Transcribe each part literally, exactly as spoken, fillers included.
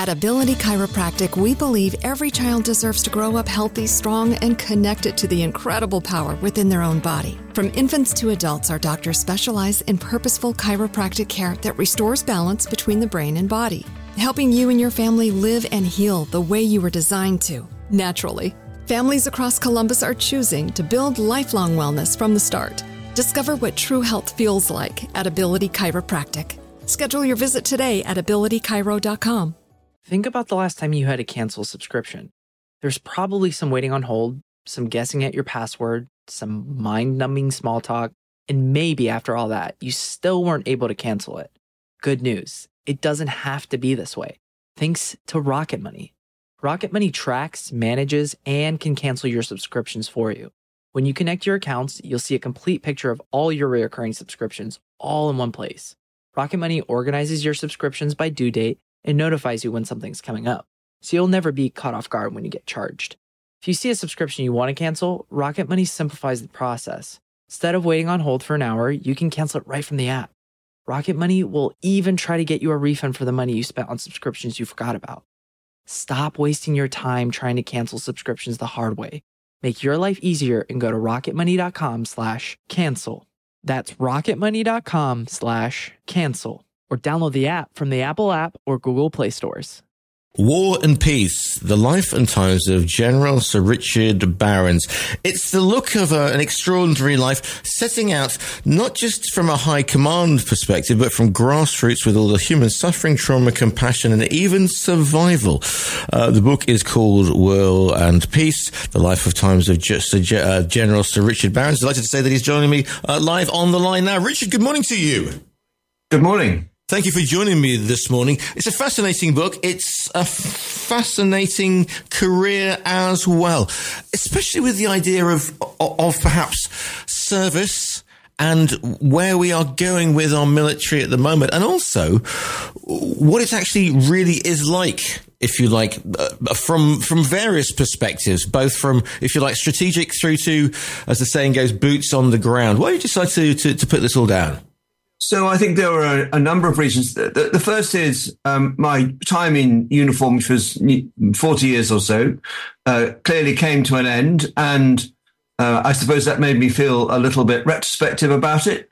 At Ability Chiropractic, we believe every child deserves to grow up healthy, strong, and connected to the incredible power within their own body. From infants to adults, our doctors specialize in purposeful chiropractic care that restores balance between the brain and body, helping you and your family live and heal the way you were designed to, naturally. Families across Columbus are choosing to build lifelong wellness from the start. Discover what true health feels like at Ability Chiropractic. Schedule your visit today at ability chiro dot com. Think about the last time you had to cancel a subscription. There's probably some waiting on hold, some guessing at your password, some mind-numbing small talk, and maybe after all that, you still weren't able to cancel it. Good news, it doesn't have to be this way. Thanks to Rocket Money. Rocket Money tracks, manages, and can cancel your subscriptions for you. When you connect your accounts, you'll see a complete picture of all your recurring subscriptions all in one place. Rocket Money organizes your subscriptions by due date and notifies you when something's coming up, so you'll never be caught off guard when you get charged. If you see a subscription you want to cancel, Rocket Money simplifies the process. Instead of waiting on hold for an hour, you can cancel it right from the app. Rocket Money will even try to get you a refund for the money you spent on subscriptions you forgot about. Stop wasting your time trying to cancel subscriptions the hard way. Make your life easier and go to rocketmoney.com slash cancel. That's rocketmoney.com slash cancel. Or download the app from the Apple app or Google Play stores. War and Peace, The Life and Times of General Sir Richard Barons. It's the look of a, an extraordinary life, setting out not just from a high command perspective, but from grassroots with all the human suffering, trauma, compassion, and even survival. Uh, the book is called War and Peace, The Life of Times of Ge- Sir, uh, General Sir Richard Barons. Delighted to say that he's joining me uh, live on the line now. Richard, good morning to you. Good morning. Thank you for joining me this morning. It's a fascinating book. It's a fascinating career as well, especially with the idea of, of perhaps service and where we are going with our military at the moment, and also what it actually really is like, if you like, uh, from from various perspectives, both from, if you like, strategic through to, as the saying goes, boots on the ground. Why did you decide to, to, to put this all down? So I think there were a, a number of reasons. The, the first is um, my time in uniform, which was forty years or so, uh, clearly came to an end. And uh, I suppose that made me feel a little bit retrospective about it.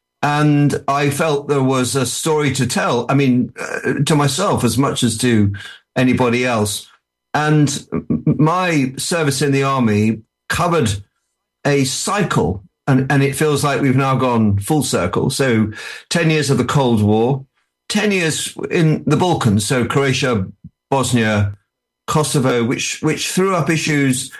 And I felt there was a story to tell, I mean, uh, to myself as much as to anybody else. And my service in the army covered a cycle. And, and it feels like we've now gone full circle. So ten years of the Cold War, ten years in the Balkans, so Croatia, Bosnia, Kosovo, which which threw up issues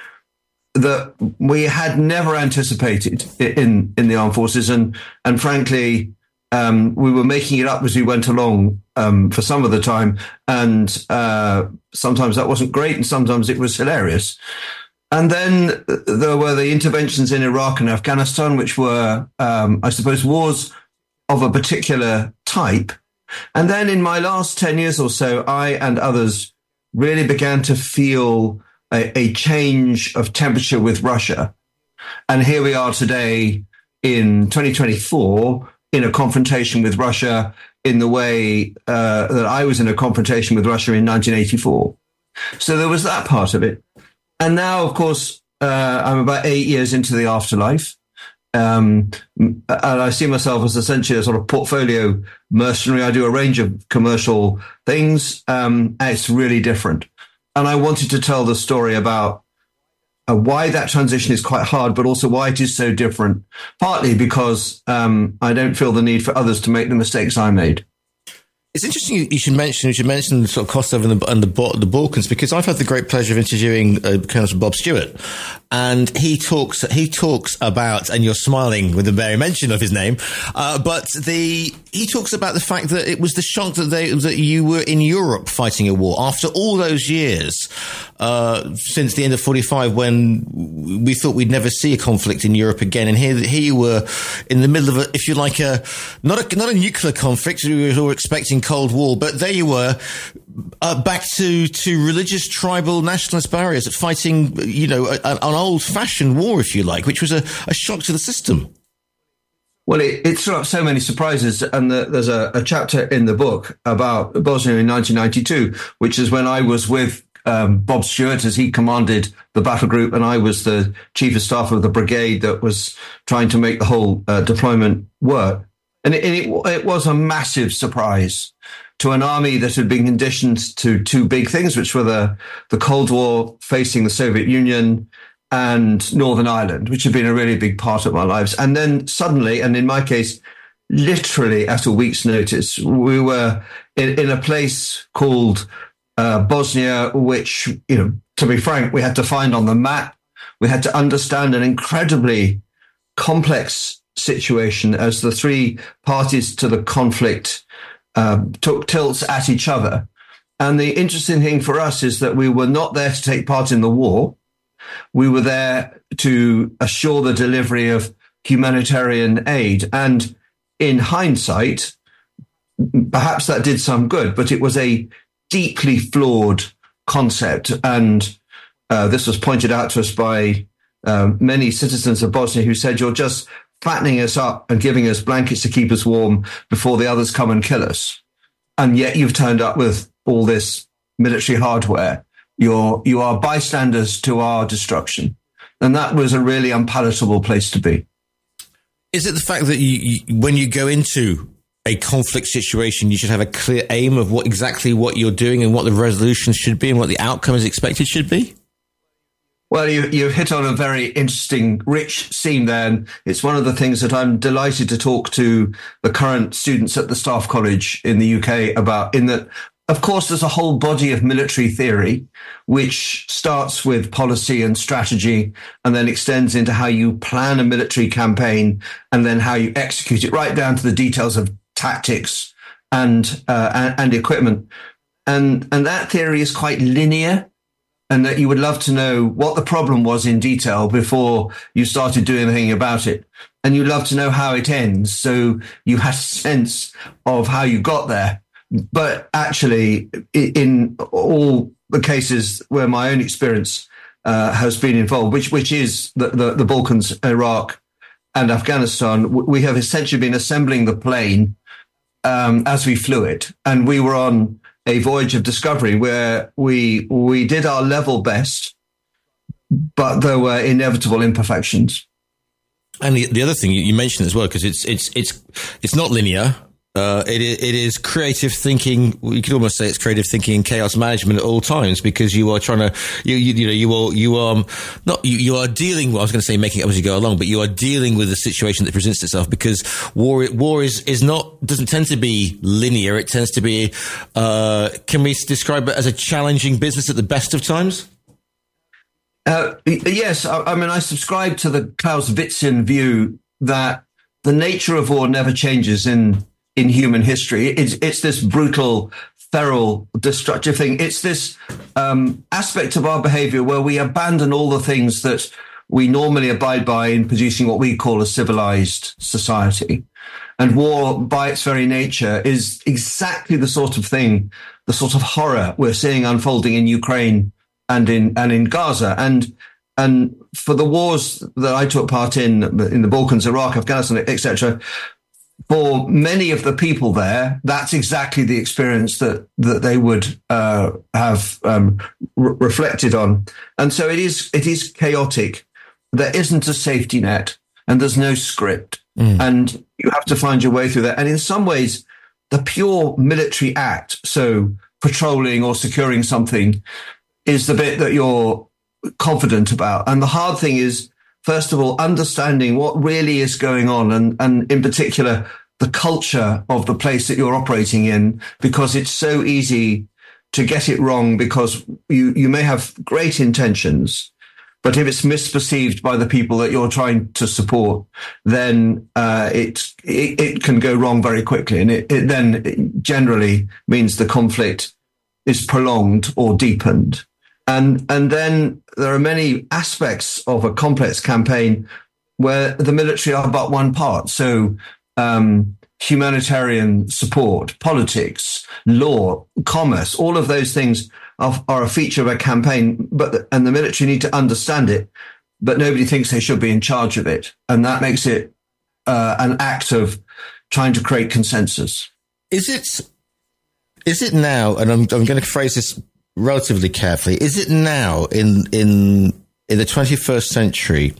that we had never anticipated in, in the armed forces. And, and frankly, um, we were making it up as we went along um, for some of the time. And uh, sometimes that wasn't great, and sometimes it was hilarious. And then there were the interventions in Iraq and Afghanistan, which were, um, I suppose, wars of a particular type. And then in my last ten years or so, I and others really began to feel a, a change of temperature with Russia. And here we are today in twenty twenty-four in a confrontation with Russia in the way uh, that I was in a confrontation with Russia in nineteen eighty-four. So there was that part of it. And now, of course, uh, I'm about eight years into the afterlife. Um, and I see myself as essentially a sort of portfolio mercenary. I do a range of commercial things. Um, and it's really different. And I wanted to tell the story about uh, why that transition is quite hard, but also why it is so different. Partly because um, I don't feel the need for others to make the mistakes I made. It's interesting you should mention you should mention sort of Kosovo and the and the, the Balkans, because I've had the great pleasure of interviewing uh, Colonel Bob Stewart, and he talks he talks about, and you're smiling with the very mention of his name, uh, but the he talks about the fact that it was the shock that they that you were in Europe fighting a war after all those years uh, since the end of forty-five, when we thought we'd never see a conflict in Europe again, and here here you were in the middle of a, if you like, a not a not a nuclear conflict. We were all expecting Cold War, but there you were, uh, back to, to religious, tribal, nationalist barriers, fighting, you know, a, an old-fashioned war, if you like, which was a, a shock to the system. Well, it, it threw up so many surprises, and the, there's a, a chapter in the book about Bosnia in nineteen ninety-two, which is when I was with um, Bob Stewart as he commanded the battle group, and I was the chief of staff of the brigade that was trying to make the whole uh, deployment work. And it, it, it was a massive surprise to an army that had been conditioned to two big things, which were the, the Cold War facing the Soviet Union and Northern Ireland, which had been a really big part of our lives. And then suddenly, and in my case, literally at a week's notice, we were in, in a place called uh, Bosnia, which, you know, to be frank, we had to find on the map. We had to understand an incredibly complex situation as the three parties to the conflict uh, took tilts at each other. And the interesting thing for us is that we were not there to take part in the war. We were there to assure the delivery of humanitarian aid. And in hindsight, perhaps that did some good, but it was a deeply flawed concept. And uh, this was pointed out to us by uh, many citizens of Bosnia who said, you're just fattening us up and giving us blankets to keep us warm before the others come and kill us. And yet you've turned up with all this military hardware. You're, you are bystanders to our destruction. And that was a really unpalatable place to be. Is it the fact that you, you, when you go into a conflict situation, you should have a clear aim of what exactly what you're doing and what the resolution should be and what the outcome is expected should be? Well, you, you've hit on a very interesting, rich seam there. And it's one of the things that I'm delighted to talk to the current students at the Staff College in the U K about, in that, of course, there's a whole body of military theory, which starts with policy and strategy and then extends into how you plan a military campaign and then how you execute it, right down to the details of tactics and, uh, and, and equipment. And, and that theory is quite linear, and that you would love to know what the problem was in detail before you started doing anything about it. And you'd love to know how it ends, so you had a sense of how you got there. But actually, in all the cases where my own experience uh, has been involved, which which is the, the, the Balkans, Iraq, and Afghanistan, we have essentially been assembling the plane um, as we flew it. And we were on a voyage of discovery where we we did our level best, but there were inevitable imperfections. And the, the other thing you mentioned as well, because it's it's it's it's not linear. Uh, it is, it is creative thinking. You could almost say it's creative thinking and chaos management at all times, because you are trying to, you, you, you know, you are, you are not, you, you are dealing, well, I was going to say making it up as you go along, but you are dealing with the situation that presents itself, because war, war is, is not, doesn't tend to be linear. It tends to be, uh, can we describe it as a challenging business at the best of times? Uh, yes. I, I mean, I subscribe to the Clausewitzian view that the nature of war never changes in, in human history. It's, it's this brutal, feral, destructive thing. It's this um, aspect of our behavior where we abandon all the things that we normally abide by in producing what we call a civilized society. And war, by its very nature, is exactly the sort of thing, the sort of horror we're seeing unfolding in Ukraine and in and in Gaza. And and for the wars that I took part in, in the Balkans, Iraq, Afghanistan, et cetera, for many of the people there, that's exactly the experience that, that they would uh, have um, re- reflected on. And so it is, it is chaotic. There isn't a safety net and there's no script. Mm. And you have to find your way through that. And in some ways, the pure military act, so patrolling or securing something, is the bit that you're confident about. And the hard thing is, first of all, understanding what really is going on, and, and in particular, the culture of the place that you're operating in, because it's so easy to get it wrong, because you, you may have great intentions, but if it's misperceived by the people that you're trying to support, then uh, it, it it can go wrong very quickly. And it, it then generally means the conflict is prolonged or deepened. And and then there are many aspects of a complex campaign where the military are but one part. So um, humanitarian support, politics, law, commerce, all of those things are, are a feature of a campaign. But and the military need to understand it, but nobody thinks they should be in charge of it, and that makes it uh, an act of trying to create consensus. Is it, is it now, and I'm, I'm going to phrase this relatively carefully, is it now in, in, in the twenty-first century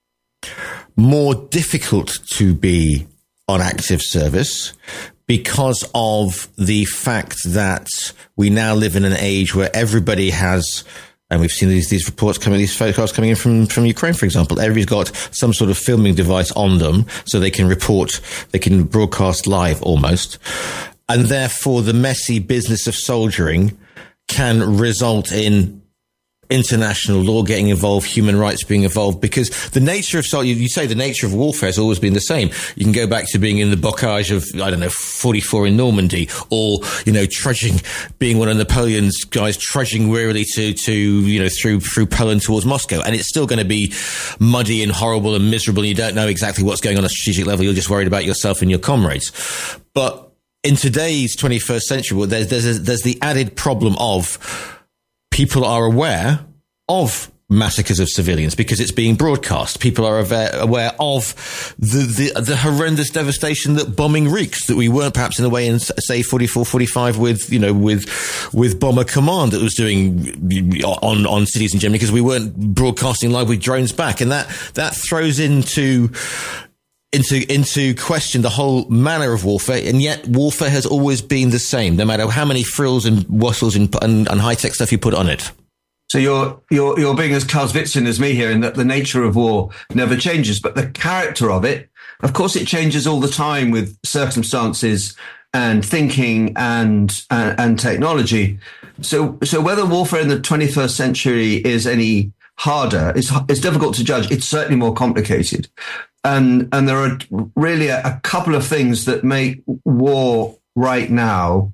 more difficult to be on active service because of the fact that we now live in an age where everybody has, and we've seen these, these reports coming, these photographs coming in from, from Ukraine, for example. Everybody's got some sort of filming device on them so they can report, they can broadcast live almost. And therefore the messy business of soldiering can result in international law getting involved, human rights being involved, because the nature of, you, you say the nature of warfare has always been the same. You can go back to being in the bocage of, I don't know, forty-four in Normandy, or, you know, trudging, being one of Napoleon's guys, trudging wearily to, to, you know, through, through Poland towards Moscow. And it's still going to be muddy and horrible and miserable. And you don't know exactly what's going on at a strategic level. You're just worried about yourself and your comrades. But in today's twenty-first century, well, there's, there's, a, there's the added problem of, people are aware of massacres of civilians because it's being broadcast. People are aware of the, the, the horrendous devastation that bombing wreaks, that we weren't perhaps in a way in, say, forty-four, forty-five with, you know, with, with Bomber Command that was doing on, on cities in Germany, because we weren't broadcasting live with drones back. And that, that throws into, into, into question the whole manner of warfare. And yet warfare has always been the same, no matter how many frills and wassels and, and, and high-tech stuff you put on it. So you're, you're, you're being as Clausewitzian as me here, in that the nature of war never changes, but the character of it, of course, it changes all the time with circumstances and thinking and, and, and technology. So, so whether warfare in the twenty-first century is any harder, it's, it's difficult to judge. It's certainly more complicated. And, and there are really a, a couple of things that make war right now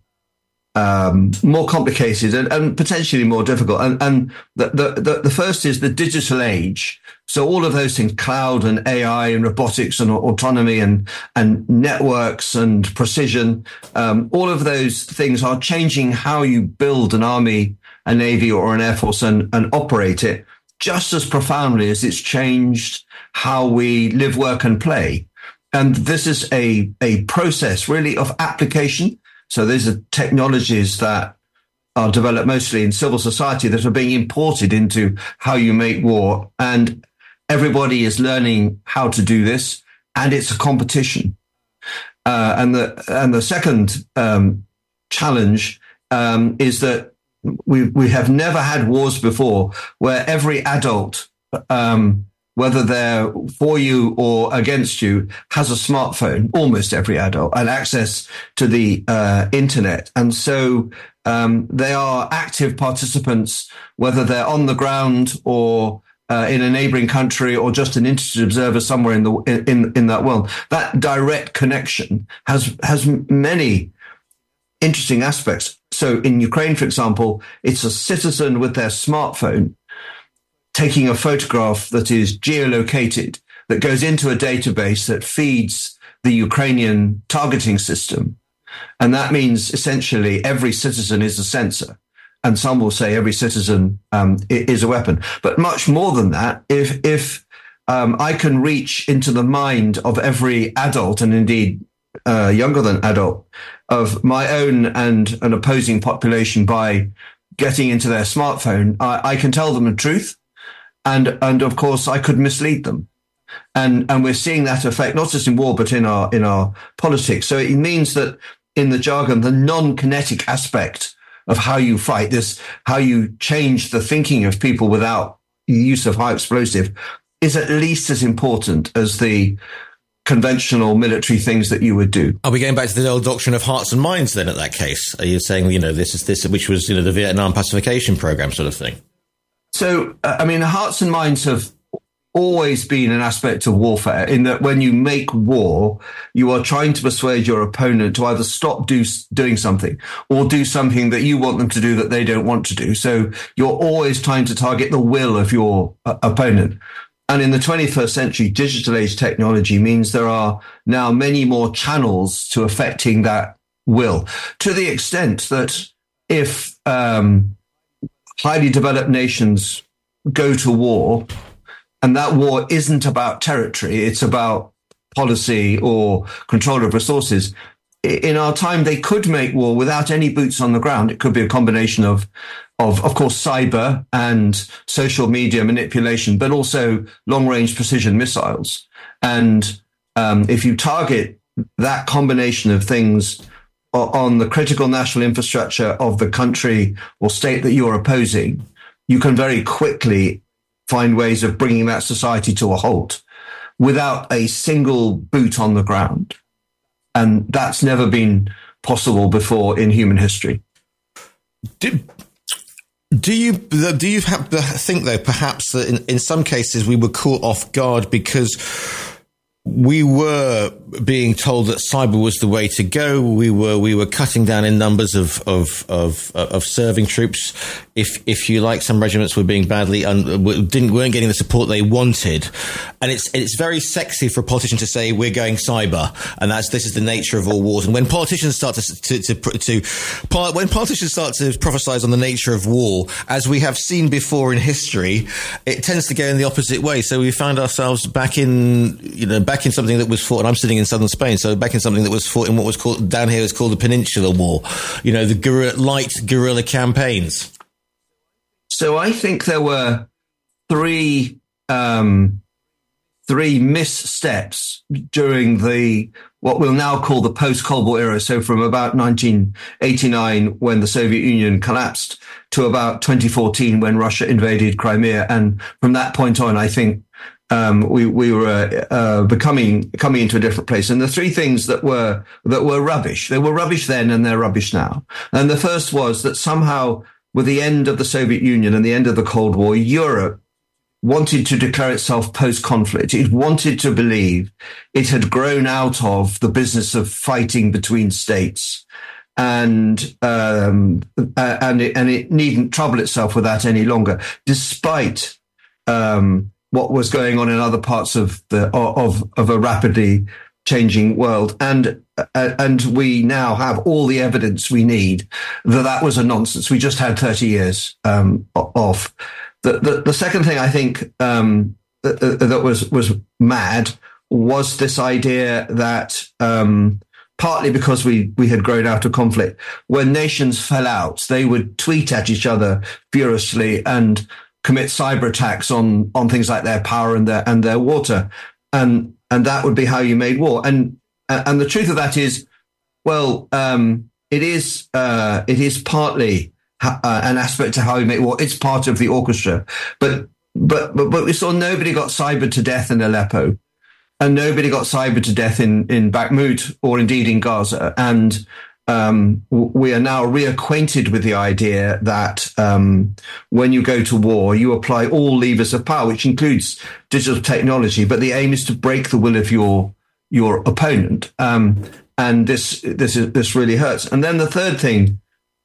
um, more complicated and, and potentially more difficult. And, and the, the, the first is the digital age. So all of those things, cloud and A I and robotics and autonomy and, and networks and precision, um, all of those things are changing how you build an army, a navy, or an air force and, and operate it, just as profoundly as it's changed how we live, work, and play. And this is a, a process really of application. So these are technologies that are developed mostly in civil society that are being imported into how you make war. And everybody is learning how to do this, and it's a competition. Uh, and the and the second um, challenge um, is that we we have never had wars before where every adult, um, whether they're for you or against you, has a smartphone, almost every adult, and access to the uh, internet. And so um, they are active participants, whether they're on the ground or uh, in a neighboring country or just an interested observer somewhere in the in in that world. That direct connection has has many interesting aspects. So in Ukraine, for example, it's a citizen with their smartphone taking a photograph that is geolocated, that goes into a database that feeds the Ukrainian targeting system. And that means essentially every citizen is a sensor. And some will say every citizen um, is a weapon. But much more than that, if if um, I can reach into the mind of every adult, and indeed uh, younger than adult, of my own and an opposing population by getting into their smartphone, I, I can tell them the truth. And, and of course, I could mislead them. And, and we're seeing that effect, not just in war, but in our, in our politics. So it means that in the jargon, the non-kinetic aspect of how you fight this, how you change the thinking of people without the use of high explosive, is at least as important as the conventional military things that you would do. Are we going back to the old doctrine of hearts and minds then, at that case? Are you saying, you know, this is this, which was, you know, the Vietnam pacification program sort of thing? So, uh, I mean, hearts and minds have always been an aspect of warfare, in that when you make war, you are trying to persuade your opponent to either stop do, doing something or do something that you want them to do that they don't want to do. So you're always trying to target the will of your uh, opponent. And in the twenty-first century, digital age technology means there are now many more channels to affecting that will, to the extent that if um, highly developed nations go to war, and that war isn't about territory, it's about policy or control of resources. In our time, they could make war without any boots on the ground. It could be a combination of, of, of course, cyber and social media manipulation, but also long-range precision missiles. And um, if you target that combination of things on the critical national infrastructure of the country or state that you're opposing, you can very quickly find ways of bringing that society to a halt without a single boot on the ground. And that's never been possible before in human history. Do, do you do you have, think, though, perhaps that in, in some cases we were caught off guard because we were being told that cyber was the way to go. We were we were cutting down in numbers of of of, of serving troops. If if you like, some regiments were being badly un, didn't weren't getting the support they wanted, and it's it's very sexy for a politician to say we're going cyber, and that's this is the nature of all wars. And when politicians start to to to, to when politicians start to prophesize on the nature of war, as we have seen before in history, it tends to go in the opposite way. So we found ourselves back in you know back in something that was fought. And I'm sitting in southern Spain, so back in something that was fought in what was called down here is called the Peninsular War. You know, the guerrilla, light guerrilla campaigns. So I think there were three um, three missteps during the what we'll now call the post-Cold War era. So from about nineteen eighty-nine, when the Soviet Union collapsed, to about twenty fourteen, when Russia invaded Crimea, and from that point on, I think um, we we were uh, becoming coming into a different place. And the three things that were that were rubbish, they were rubbish then, and they're rubbish now. And the first was that somehow, with the end of the Soviet Union and the end of the Cold War, Europe wanted to declare itself post-conflict. It wanted to believe it had grown out of the business of fighting between states, and um, and it, and it needn't trouble itself with that any longer, despite um, what was going on in other parts of the of of a rapidly changing world. And uh, and we now have all the evidence we need that that was a nonsense. We just had thirty years um, off. The, the the second thing I think um, that, that was was mad was this idea that um, partly because we we had grown out of conflict, when nations fell out, they would tweet at each other furiously and commit cyber attacks on on things like their power and their and their water, and and that would be how you made war. And and the truth of that is, well, um, it is uh, it is partly Uh, an aspect to how we make war. It's part of the orchestra, but but but, but we saw nobody got cybered to death in Aleppo, and nobody got cybered to death in in Bakhmut or indeed in Gaza. And um, we are now reacquainted with the idea that um, when you go to war, you apply all levers of power, which includes digital technology. But the aim is to break the will of your your opponent, um, and this this is, this really hurts. And then the third thing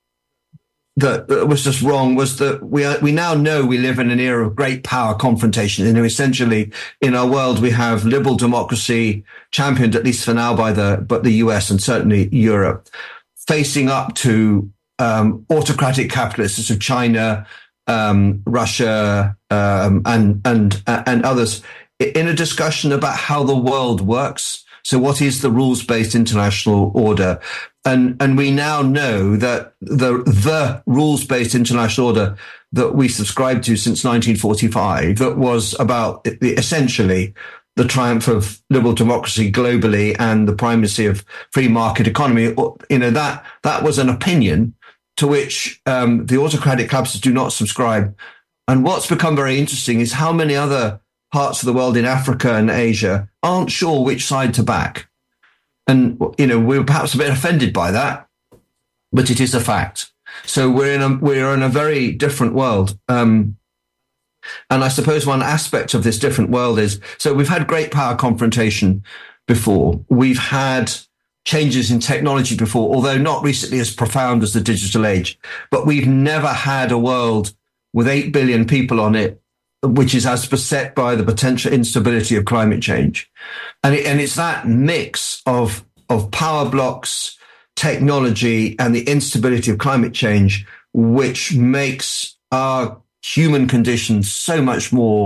that was just wrong was that we are, we now know we live in an era of great power confrontation. You know, essentially in our world, we have liberal democracy championed, at least for now, by the, but the U S and certainly Europe, facing up to, um, autocratic capitalists of China, um, Russia, um, and, and, and others in a discussion about how the world works. So what is the rules-based international order? And and we now know that the the rules-based international order that we subscribed to since nineteen forty-five, that was about the, essentially the triumph of liberal democracy globally and the primacy of free market economy, you know, that that was an opinion to which um, the autocratic capitalists do not subscribe. And what's become very interesting is how many other parts of the world in Africa and Asia aren't sure which side to back. And, you know, we're perhaps a bit offended by that, but it is a fact. So we're in a, we're in a very different world. Um, and I suppose one aspect of this different world is, so we've had great power confrontation before. We've had changes in technology before, although not recently as profound as the digital age, but we've never had a world with eight billion people on it, which is as beset by the potential instability of climate change. And, it, and it's that mix of, of power blocks, technology, and the instability of climate change, which makes our human condition so much more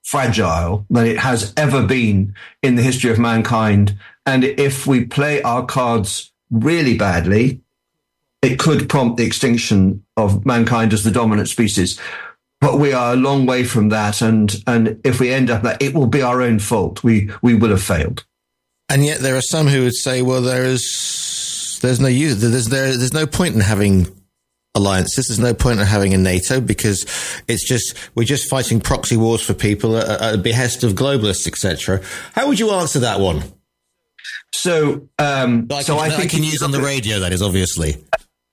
fragile than it has ever been in the history of mankind. And if we play our cards really badly, it could prompt the extinction of mankind as the dominant species. But we are a long way from that. And, and if we end up that, it will be our own fault. We, we will have failed. And yet there are some who would say, well, there is, there's no use, there's, there, there's no point in having alliances. There's no point in having a NATO because it's just, we're just fighting proxy wars for people at, at the behest of globalists, et cetera. How would you answer that one? So, um, I can, so I think I can use on the radio, that is, obviously.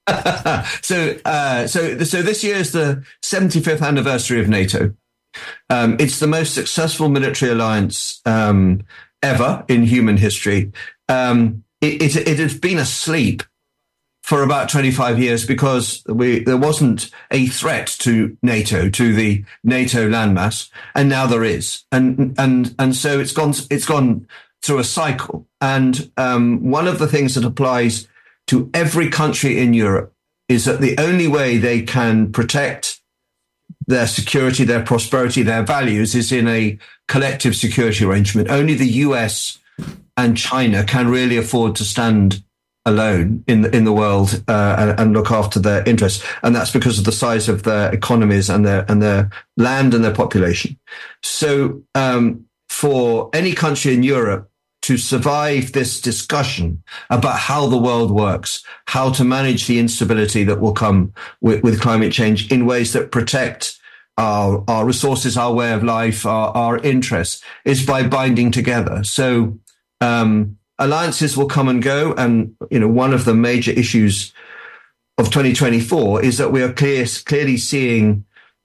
so, uh, so, so this year is the seventy-fifth anniversary of NATO. Um, it's the most successful military alliance, um, ever in human history. Um, it, it, it has been asleep for about twenty-five years because we, there wasn't a threat to NATO, to the NATO landmass, and now there is. And, and, and so it's gone, it's gone through a cycle. And, um, one of the things that applies to every country in Europe is that the only way they can protect their security, their prosperity, their values is in a collective security arrangement. Only the U S and China can really afford to stand alone in the, in the world uh, and, and look after their interests. And that's because of the size of their economies and their, and their land and their population. So um, for any country in Europe to survive this discussion about how the world works, how to manage the instability that will come with, with climate change in ways that protect our, our resources, our way of life, our, our interests, is by binding together. So um, alliances will come and go. And, you know, one of the major issues of twenty twenty-four is that we are clear, clearly seeing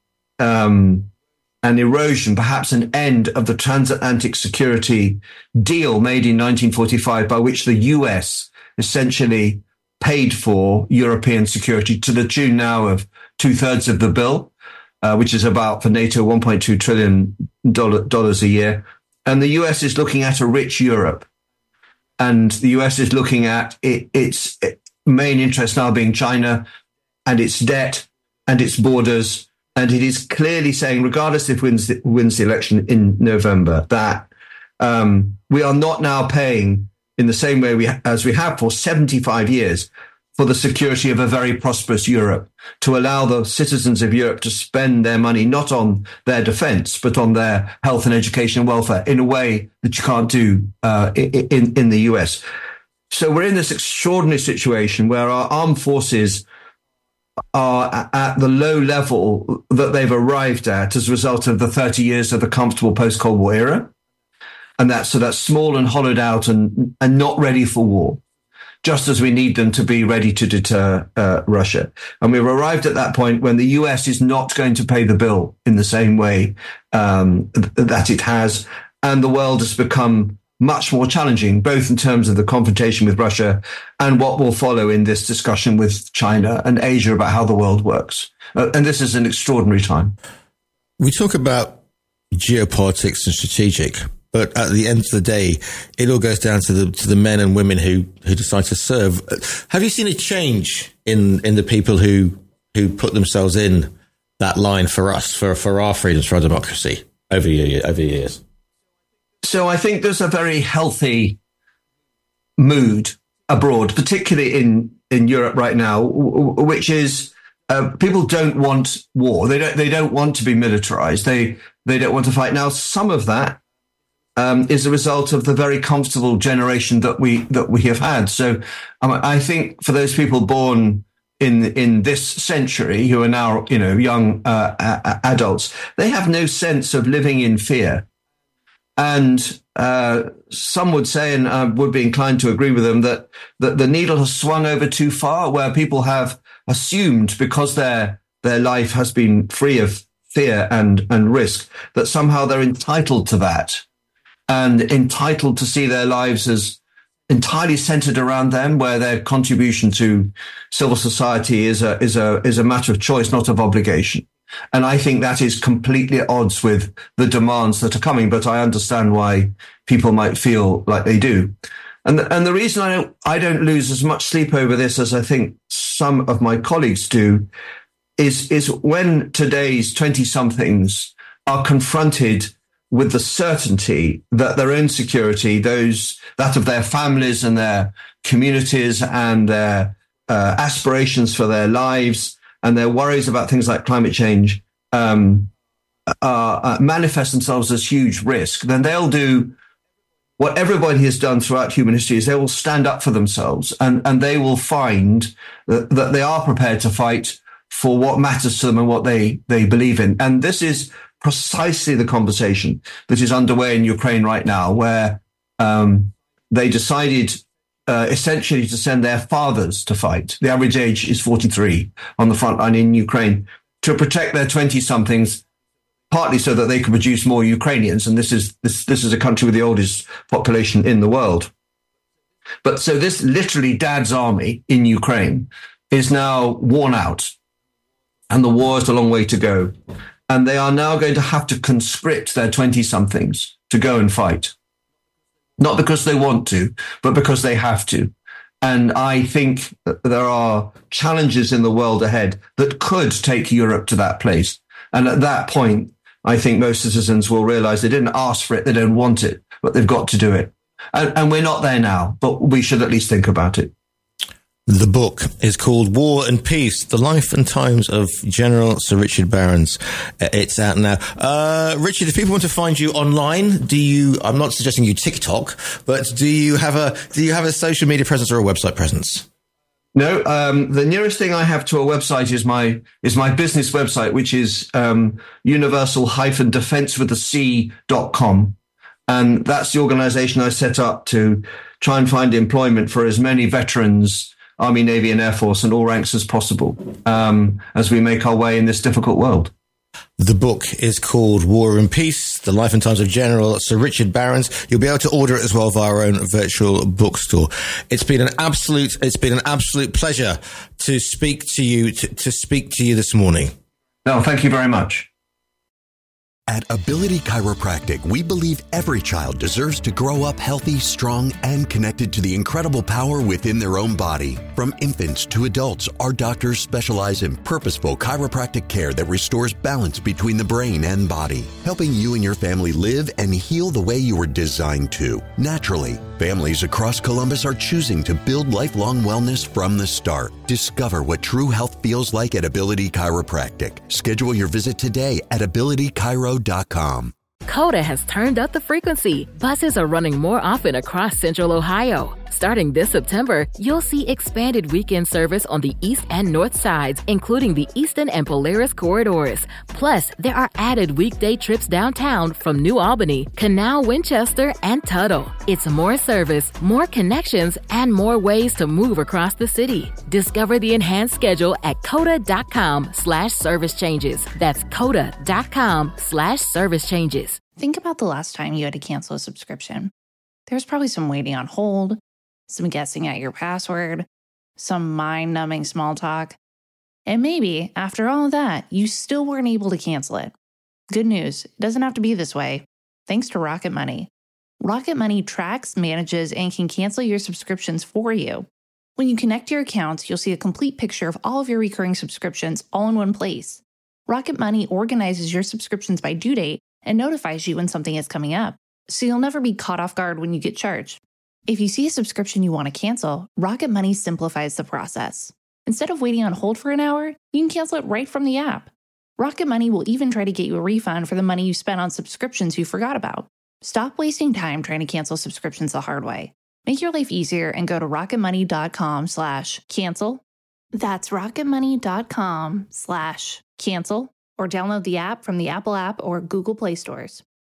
um, an erosion, perhaps an end of the transatlantic security deal made in nineteen forty-five, by which the U S essentially paid for European security to the tune now of two thirds of the bill, uh, which is about, for NATO, one point two trillion dollars a year. And the U S is looking at a rich Europe. And the U S is looking at it, its main interest now being China and its debt and its borders. And it is clearly saying, regardless if it wins the, wins the election in November, that um, we are not now paying in the same way we as we have for seventy-five years for the security of a very prosperous Europe, to allow the citizens of Europe to spend their money not on their defense, but on their health and education and welfare in a way that you can't do uh, in, in the U S. So we're in this extraordinary situation where our armed forces are at the low level that they've arrived at as a result of the thirty years of the comfortable post-Cold War era. And that's, so that's small and hollowed out and, and not ready for war, just as we need them to be ready to deter uh, Russia. And we've arrived at that point when the U S is not going to pay the bill in the same way um, th- that it has. And the world has become much more challenging, both in terms of the confrontation with Russia and what will follow in this discussion with China and Asia about how the world works. Uh, and this is an extraordinary time. We talk about geopolitics and strategic, but at the end of the day, it all goes down to the to the men and women who, who decide to serve. Have you seen a change in, in the people who who put themselves in that line for us, for, for our freedoms, for our democracy over year, over years? So I think there's a very healthy mood abroad, particularly in, in Europe right now, which is uh, people don't want war. They don't they don't want to be militarized. They they don't want to fight. Now, some of that um, is a result of the very comfortable generation that we that we have had. So um, I think for those people born in in this century who are now, you know, young uh, a- adults, they have no sense of living in fear. And uh, some would say, and I would be inclined to agree with them, that, that the needle has swung over too far, where people have assumed, because their their life has been free of fear and, and risk, that somehow they're entitled to that and entitled to see their lives as entirely centered around them, where their contribution to civil society is a is a is a matter of choice, not of obligation. And I think that is completely at odds with the demands that are coming, but I understand why people might feel like they do. And the, and the reason I don't, I don't lose as much sleep over this as I think some of my colleagues do is, is when today's twenty-somethings are confronted with the certainty that their own security, those that of their families and their communities and their uh, aspirations for their lives and their worries about things like climate change um, uh, uh, manifest themselves as huge risk, then they'll do what everybody has done throughout human history is they will stand up for themselves and, and they will find that, that they are prepared to fight for what matters to them and what they, they believe in. And this is precisely the conversation that is underway in Ukraine right now, where um, they decided uh, essentially to send their fathers to fight. The average age is forty-three on the front line in Ukraine to protect their twenty-somethings, partly so that they can produce more Ukrainians. And this is this this is a country with the oldest population in the world. But so this literally dad's army in Ukraine is now worn out, and the war is a long way to go. And they are now going to have to conscript their twenty-somethings to go and fight. Not because they want to, but because they have to. And I think that there are challenges in the world ahead that could take Europe to that place. And at that point, I think most citizens will realize they didn't ask for it, they don't want it, but they've got to do it. And, and we're not there now, but we should at least think about it. The book is called War and Peace, The Life and Times of General Sir Richard Barons. It's out now. Uh, Richard, if people want to find you online, do you, I'm not suggesting you TikTok, but do you have a, do you have a social media presence or a website presence? No, um, the nearest thing I have to a website is my, is my business website, which is, um, universal defense with a C dot com. And that's the organization I set up to try and find employment for as many veterans, Army, Navy, and Air Force, and all ranks as possible, um, as we make our way in this difficult world. The book is called War and Peace, The Life and Times of General Sir Richard Barons. You'll be able to order it as well via our own virtual bookstore. It's been an absolute, it's been an absolute pleasure to speak to you, to, to speak to you this morning. No, thank you very much. At Ability Chiropractic, we believe every child deserves to grow up healthy, strong, and connected to the incredible power within their own body. From infants to adults, our doctors specialize in purposeful chiropractic care that restores balance between the brain and body, helping you and your family live and heal the way you were designed to, naturally. Families across Columbus are choosing to build lifelong wellness from the start. Discover what true health feels like at Ability Chiropractic. Schedule your visit today at ability chiro dot com. CODA has turned up the frequency. Buses are running more often across Central Ohio. Starting this September, you'll see expanded weekend service on the east and north sides, including the Eastern and Polaris corridors. Plus, there are added weekday trips downtown from New Albany, Canal, Winchester, and Tuttle. It's more service, more connections, and more ways to move across the city. Discover the enhanced schedule at coda.com slash service changes. That's coda.com slash service changes. Think about the last time you had to cancel a subscription. There's probably some waiting on hold, some guessing at your password, some mind-numbing small talk, and maybe, after all of that, you still weren't able to cancel it. Good news, it doesn't have to be this way, thanks to Rocket Money. Rocket Money tracks, manages, and can cancel your subscriptions for you. When you connect your accounts, you'll see a complete picture of all of your recurring subscriptions all in one place. Rocket Money organizes your subscriptions by due date and notifies you when something is coming up, so you'll never be caught off guard when you get charged. If you see a subscription you want to cancel, Rocket Money simplifies the process. Instead of waiting on hold for an hour, you can cancel it right from the app. Rocket Money will even try to get you a refund for the money you spent on subscriptions you forgot about. Stop wasting time trying to cancel subscriptions the hard way. Make your life easier and go to rocketmoney.com slash cancel. That's rocketmoney.com slash cancel, or download the app from the Apple app or Google Play stores.